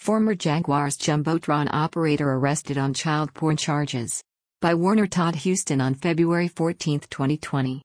Former Jaguars Jumbotron operator arrested on child porn charges. By Warner Todd Huston on February 14, 2020.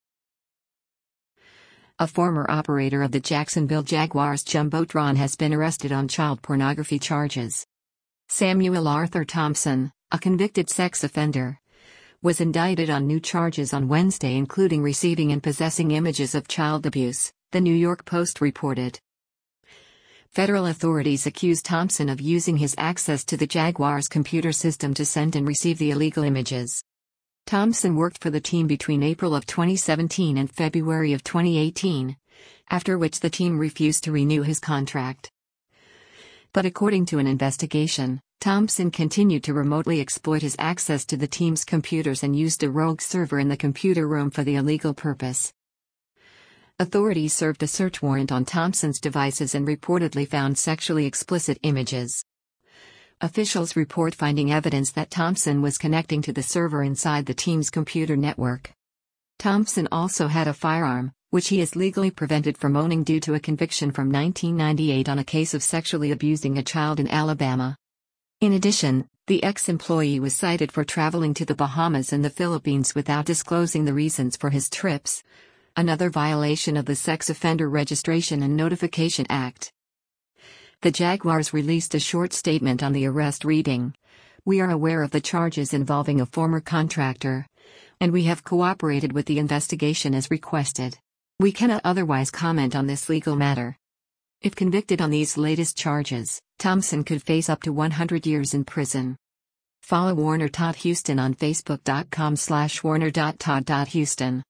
A former operator of the Jacksonville Jaguars Jumbotron has been arrested on child pornography charges. Samuel Arthur Thompson, a convicted sex offender, was indicted on new charges on Wednesday, including receiving and possessing images of child abuse, the New York Post reported. Federal authorities accused Thompson of using his access to the Jaguars' computer system to send and receive the illegal images. Thompson worked for the team between April of 2017 and February of 2018, after which the team refused to renew his contract. But according to an investigation, Thompson continued to remotely exploit his access to the team's computers and used a rogue server in the computer room for the illegal purpose. Authorities served a search warrant on Thompson's devices and reportedly found sexually explicit images. Officials report finding evidence that Thompson was connecting to the server inside the team's computer network. Thompson also had a firearm, which he is legally prevented from owning due to a conviction from 1998 on a case of sexually abusing a child in Alabama. In addition, the ex-employee was cited for traveling to the Bahamas and the Philippines without disclosing the reasons for his trips, another violation of the Sex Offender Registration and Notification Act. The Jaguars released a short statement on the arrest reading, "We are aware of the charges involving a former contractor, and we have cooperated with the investigation as requested. We cannot otherwise comment on this legal matter." If convicted on these latest charges, Thompson could face up to 100 years in prison. Follow Warner Todd Huston on Facebook.com/warner.todd.huston.